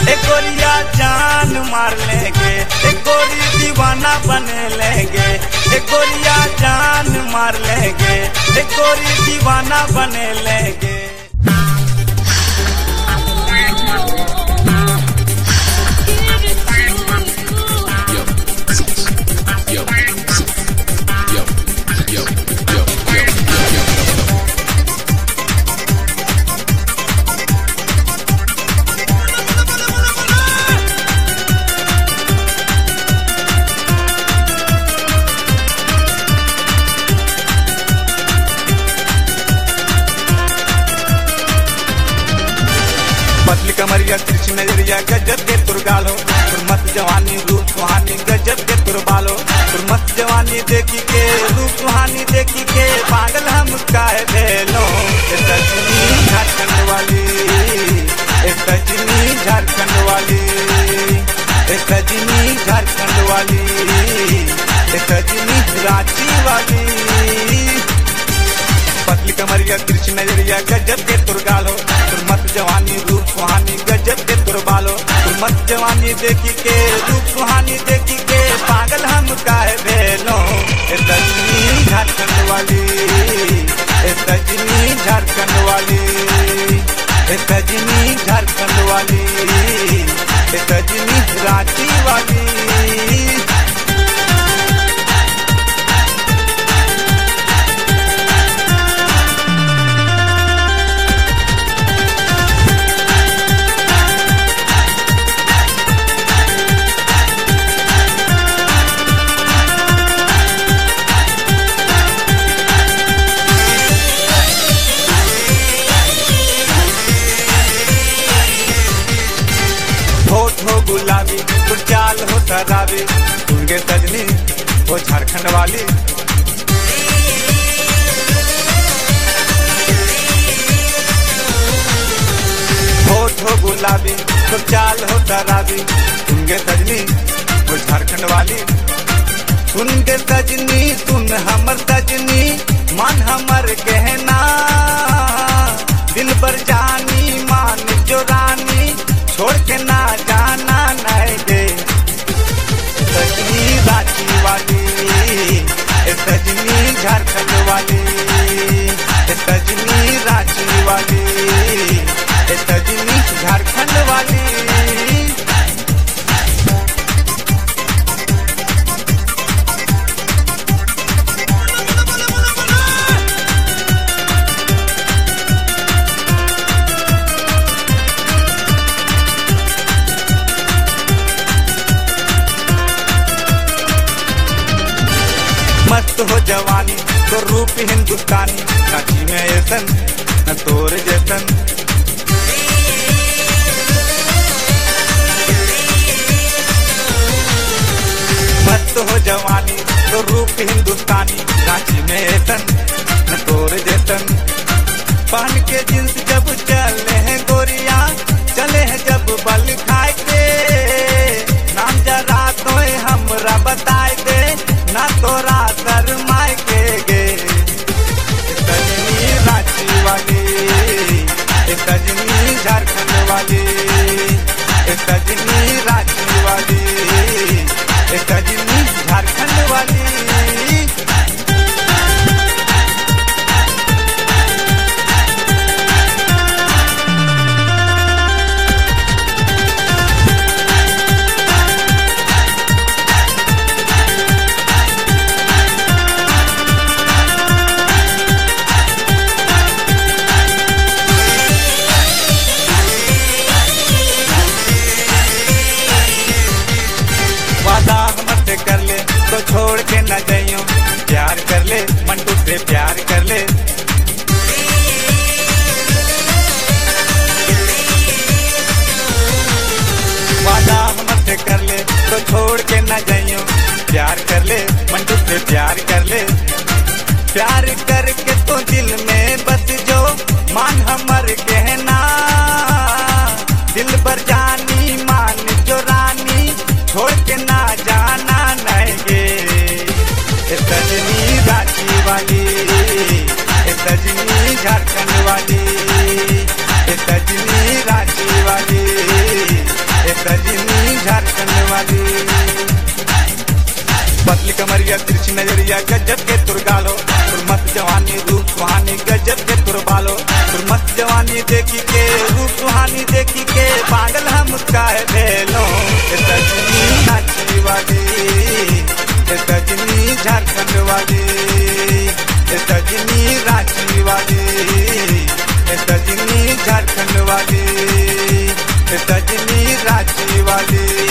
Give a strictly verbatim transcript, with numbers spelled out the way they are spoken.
एक गोरिया जान मार लेंगे, एक गोरी दीवाना बने लेंगे, एक गोरिया जान मार लेंगे, एक गोरी दीवाना बने लेंगे। पतली कमरिया कृष्ण नजरिया गजब के तुरगालो, मत जवानी रूप सुहानी गजब के तुरबालो, मत जवानी देखी के रूप सुहानी देखी के पागल हम काहे भेलो। सजनी झारखंड वाली, सजनी झारखंड वाली, सजनी झारखंड वाली, सजनी रांची वाली। पतली कमरिया कृष्ण नजरिया गजब के तुरगालो, मत जवानी रूप सुहानी गजब के तुरबालो, मत जवानी देखी के रूप सुहानी देखी के पागल हम काहे भेलो। सजनी झारखंड वाली, सजनी झारखंड वाली, सजनी झारखंड वाली, सजनी रांची वाली। होठ हो गुलाबी तो चाल हो शराबी, सुनगे सजनी हो झारखंड वाली। होठ हो गुलाबी तो चाल हो शराबी, सुनगे सजनी हो झारखंड वाली। सुनगे सजनी सुन हमर सजनी मान हमर कहना, दिल पर जानी मान जो रानी छोड़ के ना जाना नहीं दे। सजनी रांची वाली, सजनी झारखंड वाली, सजनी रांची वाली, सजनी झारखंड वाली। मस्त हो जवानी तो रूप हिंदुस्तानी, रांची में ऐसन न तोर जैसन। मस्त हो जवानी तो रूप हिंदुस्तानी, रांची में ऐसन न तोर जैसन। पहन के जींस जब चले हैं गोरिया, चले हैं जब बल खाए के, नाम जरा तो हमरा बताए दे ना तोरा शर्माए के गे। सजनी रांची वाली, सजनी झारखंड वाली, सजनी रांची वाली, सजनी झारखंड वाली। वादा हमसे कर ले तो छोड़ के न जाइयो, प्यार कर ले मंटू से प्यार कर ले। वादा हमसे कर ले तो छोड़ के न जाइयो, प्यार कर ले मंटू से प्यार कर ले। प्यार करके तो दिल में बस जो मान हमर कहना, दिल पर जानी मान जो रानी छोड़ के ना जाना नहीं गे। सजनी रांची वाली, सजनी झारखंड वाली, सजनी रांची वाली, सजनी झारखंड वाली। पतली कमरिया तिरछी नजरिया गजब के तुरगालो, तुर मस्त जवानी रूप सुहानी गजब के तुरबालो। तुर मस्त जवानी देखी के रूप सुहानी देखी के पागल हम काहे भेलो। सजनी रांची वाली, सजनी झारखंड वाली, सजनी रांची वाली, सजनी झारखंड वाली, सजनी रांची वाली।